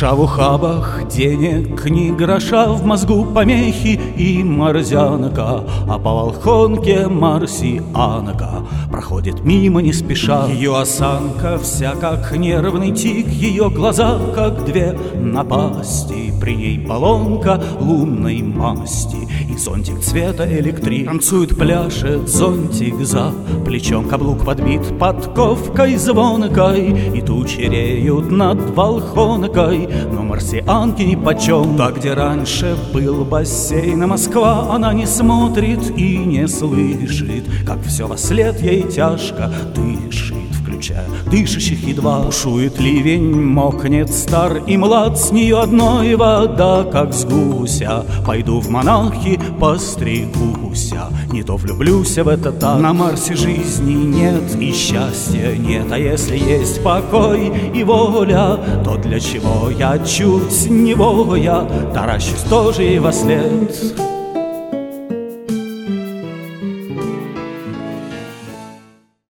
Душа в ухабах, денег ни гроша, в мозгу помехи и морзянка, а по волхонке марсианка проходит мимо не спеша. Ее осанка вся как нервный тик, ее глаза как две напасти, при ней баллонка лунной масти и зонтик цвета электрик. Танцует, пляшет зонтик за плечом, каблук подбит подковкой звонкой, и тучи реют над волхонкой, но марсианке нипочем. Туда, где раньше был бассейн, а Москва, она не смотрит и не слышит, как все вослед ей тяжко дышит, включая дышащих едва. Бушует ливень, мокнет стар и млад, с нее одной вода, как с гуся. Пойду в монахи, постригуся, не то влюблюся в этот ад. На Марсе жизни нет и счастья нет, а если есть покой и воля, то для чего я чуть невоя таращусь тоже ей вослед?